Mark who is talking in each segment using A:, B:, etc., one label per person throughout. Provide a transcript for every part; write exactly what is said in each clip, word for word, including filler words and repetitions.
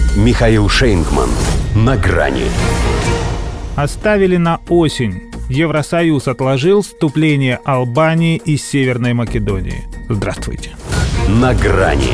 A: Михаил Шейнгман. На грани.
B: Оставили на осень. Евросоюз отложил вступление Албании и Северной Македонии. Здравствуйте.
A: На грани.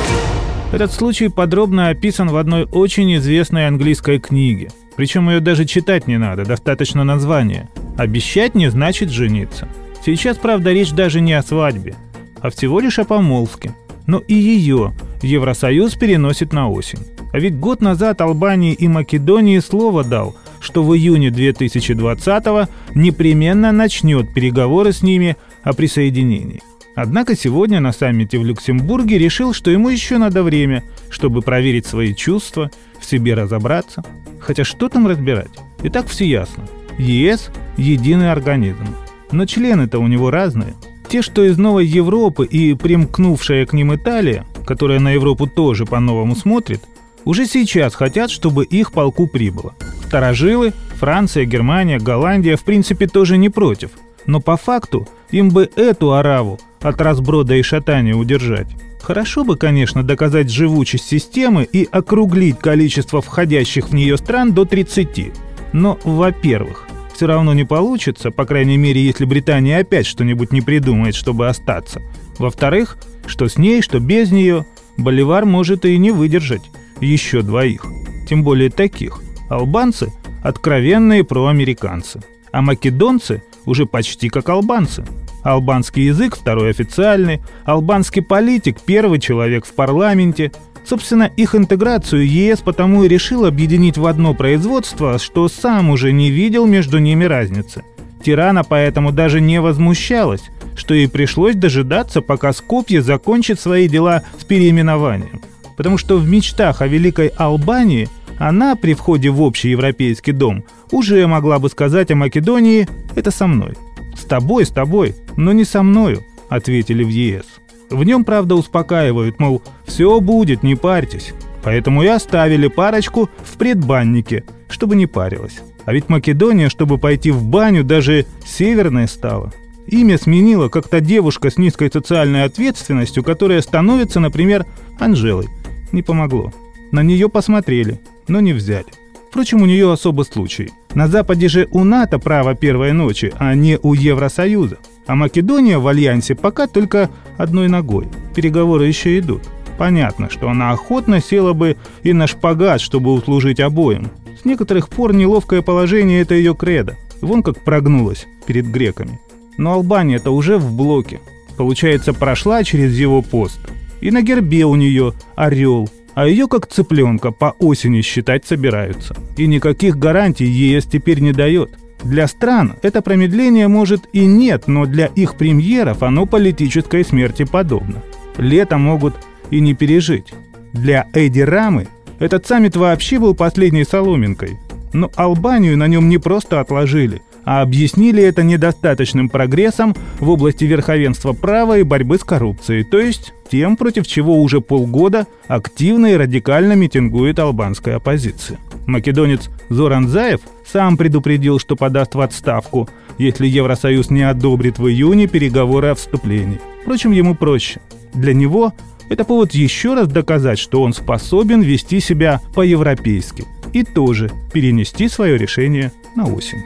B: Этот случай подробно описан в одной очень известной английской книге. Причем ее даже читать не надо, достаточно названия. «Обещать не значит жениться». Сейчас, правда, речь даже не о свадьбе, а всего лишь о помолвке. Но и ее Евросоюз переносит на осень. А ведь год назад Албании и Македонии слово дал, что в июне две тысячи двадцатого непременно начнет переговоры с ними о присоединении. Однако сегодня на саммите в Люксембурге решил, что ему еще надо время, чтобы проверить свои чувства, в себе разобраться. Хотя что там разбирать? И так все ясно. ЕС – единый организм. Но члены-то у него разные. Те, что из Новой Европы и примкнувшая к ним Италия, которая на Европу тоже по-новому смотрит, уже сейчас хотят, чтобы их полку прибыло. Старожилы, Франция, Германия, Голландия в принципе тоже не против. Но по факту им бы эту ораву от разброда и шатания удержать. Хорошо бы, конечно, доказать живучесть системы и округлить количество входящих в нее стран до тридцати. Но, во-первых, все равно не получится, по крайней мере, если Британия опять что-нибудь не придумает, чтобы остаться. Во-вторых, что с ней, что без нее, Боливар может и не выдержать еще двоих. Тем более таких. Албанцы – откровенные проамериканцы, а македонцы уже почти как албанцы. Албанский язык – второй официальный, албанский политик – первый человек в парламенте. Собственно, их интеграцию ЕС потому и решил объединить в одно производство, что сам уже не видел между ними разницы. Тирана поэтому даже не возмущалась, что ей пришлось дожидаться, пока Скопье закончит свои дела с переименованием. Потому что в мечтах о Великой Албании она при входе в общий европейский дом уже могла бы сказать о Македонии «это со мной». «С тобой, с тобой, но не со мною», — ответили в ЕС. В нем, правда, успокаивают, мол, все будет, не парьтесь. Поэтому и оставили парочку в предбаннике, чтобы не парилась. А ведь Македония, чтобы пойти в баню, даже северная стала. Имя сменила как-то девушка с низкой социальной ответственностью, которая становится, например, Анжелой. Не помогло. На нее посмотрели, но не взяли. Впрочем, у нее особый случай. На Западе же у НАТО право первой ночи, а не у Евросоюза. А Македония в альянсе пока только одной ногой. Переговоры еще идут. Понятно, что она охотно села бы и на шпагат, чтобы услужить обоим. С некоторых пор неловкое положение – это ее кредо. Вон как прогнулась перед греками. Но Албания-то уже в блоке. Получается, прошла через его пост. И на гербе у нее орел. А ее как цыпленка по осени считать собираются. И никаких гарантий ЕС теперь не дает. Для стран это промедление может и нет, но для их премьеров оно политической смерти подобно. Лето могут и не пережить. Для Эди Рамы этот саммит вообще был последней соломинкой. Но Албанию на нем не просто отложили, а объяснили это недостаточным прогрессом в области верховенства права и борьбы с коррупцией, то есть тем, против чего уже полгода активно и радикально митингует албанская оппозиция. Македонец Зоран Заев сам предупредил, что подаст в отставку, если Евросоюз не одобрит в июне переговоры о вступлении. Впрочем, ему проще. Для него это повод еще раз доказать, что он способен вести себя по-европейски и тоже перенести свое решение на осень.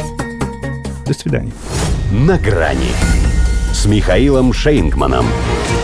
B: До свидания.
A: На грани с Михаилом Шейнгманом.